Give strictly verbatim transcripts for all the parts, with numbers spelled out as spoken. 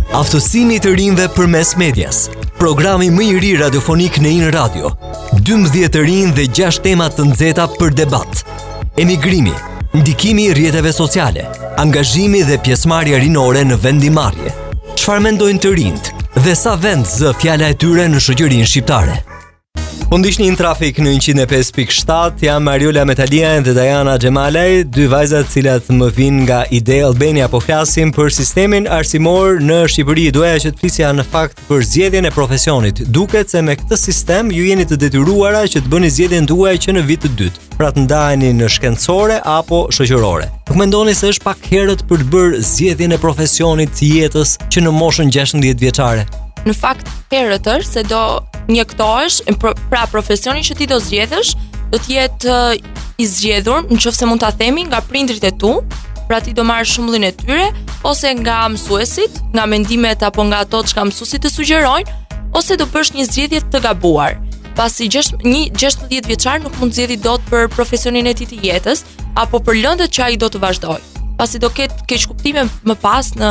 Aftësimi të rinjve përmes medias. Programi më i ri radiofonik në In Radio. dymbëdhjetë të rinj dhe gjashtë tema të nxehta për debat. Emigrimi, ndikimi i rrjeteve sociale, angazhimi dhe pjesëmarrja rinore në vendimarrje. Çfarë mendojnë të rinjt dhe sa vend zë fjala e tyre në shoqërinë shqiptare? Po ndiqni në trafik në njëqind e pesë pikë shtatë, jam Mariola Metalian dhe Diana Xhemalaj, dy vajzat të cilat më vinë nga Ide Albania, po flasim për sistemin arsimor në Shqipëri. Doja që të flisja në fakt për zgjedhjen e profesionit. Duket se me këtë sistem ju jeni të detyruara që të bëni zgjedhjen tuaj që në vit të dytë, pra të ndaheni në shkencore apo shoqërore. Nuk mendoni se është pak herët për të bërë zgjedhjen e profesionit të jetës që në moshën gjashtëdhjetë vjeçare? Në fakt herët është se do njëktohesh, pra profesioni që ti do zgjedhësh do të jetë i zgjedhur, nëse mund ta themi, nga prindrit e tu, pra ti do marrësh shembullin e tyre, ose nga mësuesit, nga mendimet apo nga ato që mësuesit të sugjerojnë, ose do bësh një zgjedhje të gabuar. Pasi një gjashtëdhjetë vjeçar nuk mund zgjedhë dot për profesionin e tij të jetës apo për lëndët që ai do të vazhdojë. Pasi do ketë keq kuptime më pas në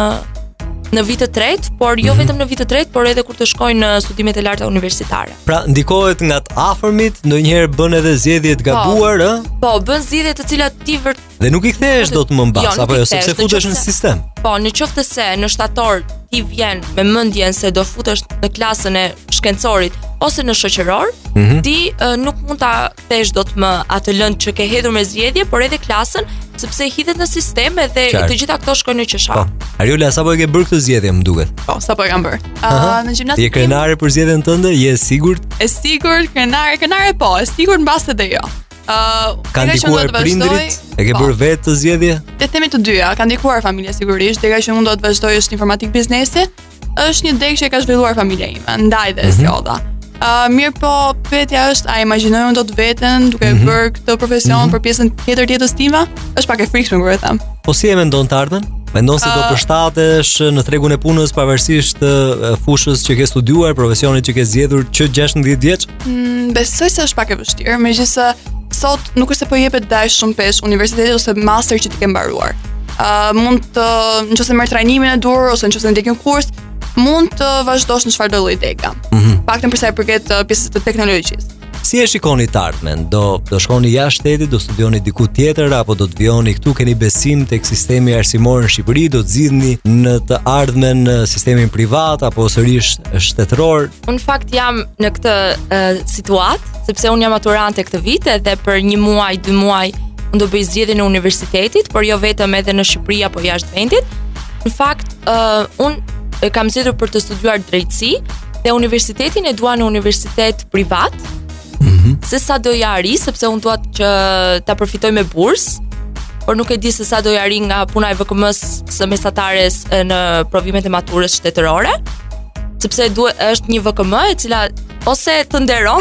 në vit të tretë, por jo vetëm në vit të tretë, por edhe kur të shkojnë në studimet e larta universitare. Pra ndikohet nga të afërmit, ndonjëherë bën edhe zgjedhje të gabuar, ë? Po, po, bën zgjedhje të cilat ti vërt dhe nuk i kthehesh dot më mbas, jo, apo jo, sepse futesh në sistem. Po, në qoftë se në shtator ti vjen me mendjen se do futesh në klasën e shkencorit ose në shoqëror, mm -hmm. ti uh, nuk mund ta kthesh dot më atë lëndë që ke hedhur me zgjedhje, por edhe klasën, sepse i hidhet në sistem dhe të gjitha këto shkojnë në qesha. Po. Ariola, sapo e ke bërë këtë zgjedhje, më duket? Po, sapo e kam bërë. Uh, në gjimnastik. Je krenare për zgjedhjen tënde? Je sigurt? E sigurt, krenare, krenare po, e sigurt mbas edhe jo. Uh, ka ndikuar prindrit? E ke bërë vetë të zgjedhje? Le të themi të dyja, ka ndikuar familja sigurisht, deri që mund do të vazhdoj është informatik biznesi, është një degë që ka zhvilluar familja ime, ndaj dhe zgjodha. Mm -hmm. Uh, mirë po, pyetja është, a imagjinojmë dot veten duke mm -hmm. bërë këtë profesion mm -hmm. për pjesën tjetër të jetës time? Është pak e frikshme kur e them. Po si e mendon të ardhmen? Mendon se do përshtatesh në tregun e punës pavarësisht të fushës që ke studiuar, profesionit që ke zgjedhur që gjashtëdhjetë vjeç? Mm, besoj se është pak e vështirë, megjithëse sot nuk është se po jepet dash shumë pesh universiteti ose master që ti ke mbaruar. Uh, mund të, nëse merr trajnimin e dur ose nëse ndjek një kurs, mund të vazhdosh në çfarëdo lloj dega. Mm -hmm. Paktën për sa i përket pjesës të teknologjisë. Si e shikoni të ardhmen? Do do shkoni jashtë shtetit, do studioni diku tjetër apo do të vijoni këtu? Keni besim tek sistemi arsimor në Shqipëri? Do të zgjidhni në të ardhmen në sistemin privat apo sërish shtetëror? Unë fakt jam në këtë uh, situatë, sepse unë jam maturante këtë vit dhe për një muaj, dy muaj unë do bëj zgjedhje në universitetit, por jo vetëm edhe në Shqipëri apo jashtë vendit. Në fakt, uh, unë kam zgjedhur për të studiuar drejtësi dhe universitetin e dua në universitet privat. Mm-hmm. Se sa do ja arri, sepse unë dua që ta përfitoj me bursë, por nuk e di se sa do ja arri nga puna e V K M-s së mesatares në provimet e maturës shtetërore, sepse duhet është një V K M e cila ose të nderon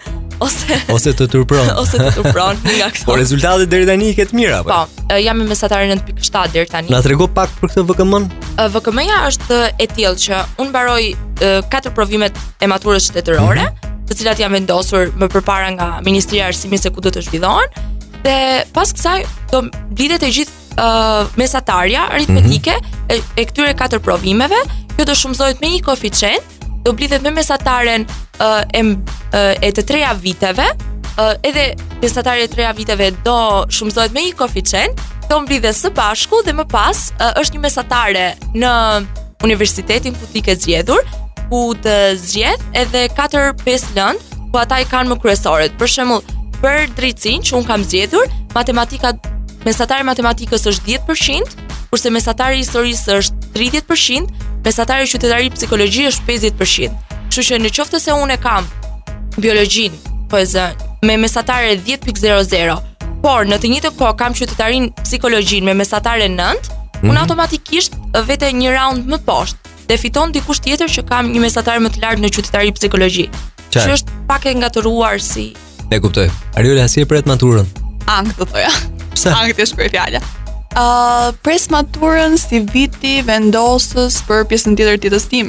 ose ose të turpron. ose të turpron nga këto. Po rezultatet deri tani i ke të mira apo? Po, jam me mesatare nëntë pikë shtatë deri tani. Na trego pak për këtë V K M-n? V K M-ja është e tillë që unë mbaroj katër provimet e maturës shtetërore, mm -hmm. të cilat janë vendosur më përpara nga Ministria e Arsimit se ku do të zhvillohen, dhe pas kësaj do blidhet e gjithë uh, mesatarja aritmetike mm -hmm. e, e këtyre katër provimeve. Kjo do shumëzohet me një koeficient, do blidhet me mesataren uh, e, uh, e të treja viteve, uh, edhe mesatarja e treja viteve do shumëzohet me një koeficient, do mblidhet së bashku dhe më pas uh, është një mesatare në universitetin ku ti ke zgjedhur, ku të zgjedh edhe katër pesë lëndë, ku ata i kanë më kryesorët. Për shembull, për drejtësinë që un kam zgjedhur, matematika, mesatari i matematikës është dhjetë përqind, kurse mesatari i historisë është tridhjetë përqind, mesatari i qytetarisë psikologji është pesëdhjetë përqind. Kështu që në qoftë se unë kam biologjinë, po e zë, me mesatare dhjetë pikë zero zero, por në të njëjtën kohë kam qytetarinë psikologjinë me mesatare nëntë, mm-hmm. unë automatikisht vete një round më poshtë dhe fiton dikush tjetër që kam një mesatar më të lartë në qytetari psikologji. Që është pak e ngatëruar si. E kuptoj. Ariola, si e pret maturën? Ang të thoja. Pse? Ang të shkruaj fjala. Uh, pres maturën si viti vendosës për pjesën tjetër të jetës time.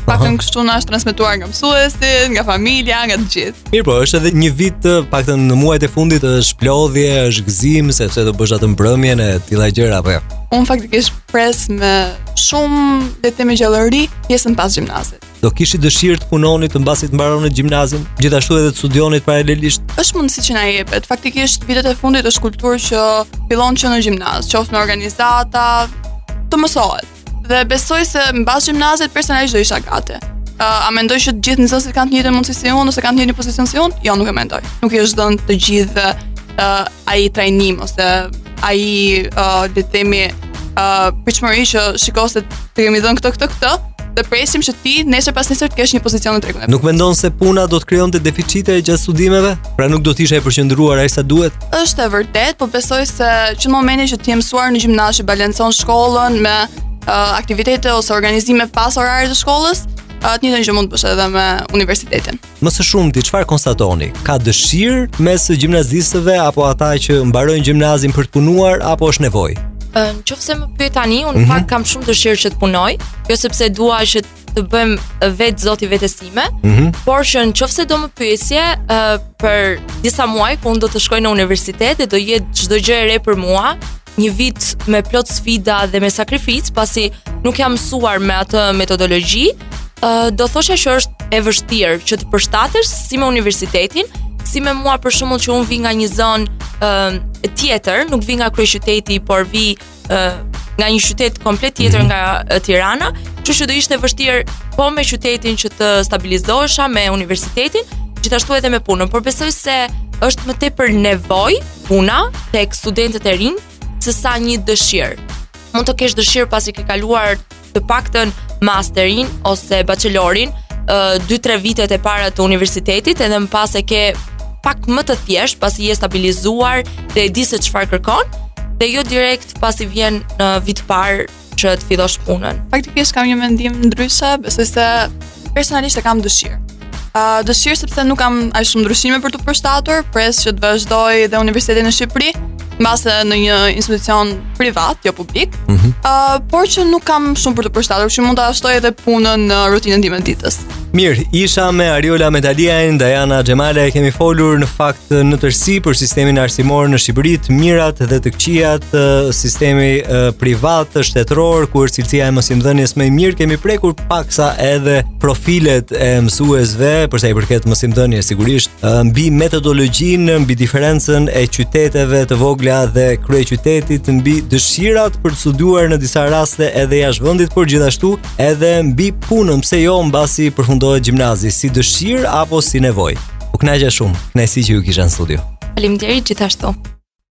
Paktën kështu na është transmetuar nga mësuesit, nga familja, nga të gjithë. Mirë, po është edhe një vit paktën në muajt e fundit është plodhje, është gëzim sepse do bësh atë mbrëmjen e tilla gjëra apo jo. Unë faktikisht pres me shumë le të themi gjallëri pjesën pas gjimnazit. Do kishi dëshirë të punonit të mbasi të mbaronit gjimnazin, gjithashtu edhe të studionit paralelisht? Është mundësi që na jepet. Faktikisht vitet e fundit është kulturë që fillon që në gjimnaz, qoftë në organizata, të mësohet. Dhe besoj se mbas gjimnazit personalisht do isha gati. Uh, a mendoj që të gjithë nxënësit kanë të njëjtën mundësi si unë ose kanë të njëjtin pozicion si unë? Jo, nuk e mendoj. Nuk i është dhënë të gjithë uh, ai trajnim ose ai uh, le të themi uh, pritshmëri që shiko se të kemi dhënë këtë këtë këtë dhe presim që ti nesër pas nesër të kesh një pozicion në tregun. Nuk mendon se puna do të krijonte deficite gjatë studimeve? Pra nuk do të ishe e përqendruar ai sa duhet? Është e vërtet, po besoj se që në momentin që ti je mësuar në gjimnaz që balancon shkollën me uh, aktivitete ose organizime pas orarit të shkollës, uh, të njëjtën që mund të bësh edhe me universitetin. Më së shumti çfarë konstatoni? Ka dëshirë mes gjimnazistëve apo ata që mbarojnë gjimnazin për të punuar apo është nevojë? Në qoftë se më pyet tani, unë mm -hmm. fakt kam shumë dëshirë që të punoj, jo sepse dua që të bëjmë vetë zoti vetes time, mm -hmm. por që në qoftë se do më pyesje uh, për disa muaj ku unë do të shkoj në universitet dhe do jetë çdo gjë e re për mua, një vit me plot sfida dhe me sakrificë, pasi nuk jam mësuar me atë metodologji, uh, do thosha që është e vështirë që të përshtatesh si me universitetin, si me mua për shembull që unë vi nga një zonë uh, tjetër, nuk vi nga kryeqyteti, por vi uh, nga një qytet komplet tjetër mm -hmm. nga uh, Tirana, kështu që do ishte vështirë po me qytetin që të stabilizohesha, me universitetin, gjithashtu edhe me punën, por besoj se është më tepër nevojë puna tek studentët e rinj se sa një dëshirë. Mund të kesh dëshirë pasi ke kaluar të paktën masterin ose bachelorin, dy tre vitet e para të universitetit, edhe më pas e ke pak më të thjesht pasi je stabilizuar dhe e di se çfarë kërkon, dhe jo direkt pasi vjen në vit parë që të fillosh punën. Faktikisht kam një mendim ndryshe, besoj se personalisht e kam dëshirë. Uh, dëshirë sepse nuk kam aq shumë ndryshime për të përshtatur, pres që të vazhdoj dhe universitetin në Shqipëri, mbase në një institucion privat, jo publik, mm -hmm. uh, por që nuk kam shumë për të përshtatur, që mund ta shtoj edhe punën në rutinën time të ditës. Mirë, isha me Ariola Metaliajn, Dajana Xhemale, kemi folur në fakt në tërësi për sistemin arsimor në Shqipëri, të mirat dhe të këqijat, sistemi uh, privat, shtetëror, ku është cilësia e mësimdhënies më e mirë, kemi prekur paksa edhe profilet e mësuesve, përsa i përket mësimdhënies sigurisht, uh, mbi metodologjinë, mbi diferencën e qyteteve të vogla dhe kryeqytetit, mbi dëshirat për të studiuar në disa raste edhe jashtë vendit, por gjithashtu edhe mbi punën, pse jo mbasi përfundohet gjimnazi, si dëshirë apo si nevojë. U kënaqja shumë, kënaqësi që ju kisha në studio. Faleminderit gjithashtu.